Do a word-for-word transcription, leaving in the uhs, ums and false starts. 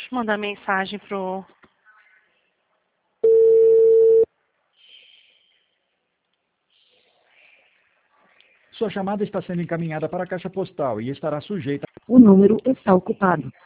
mandar mensagem pro... Sua chamada está sendo encaminhada para a caixa postal e estará sujeita. O número está ocupado.